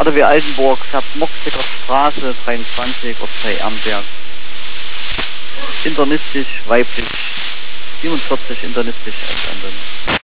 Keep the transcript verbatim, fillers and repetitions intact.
R W Altenburg, Vermoxiger Straße, dreiundzwanzig, Ortsteil Ehrenberg. Internistisch, weiblich, siebenundvierzig, internistisch, Einstanden.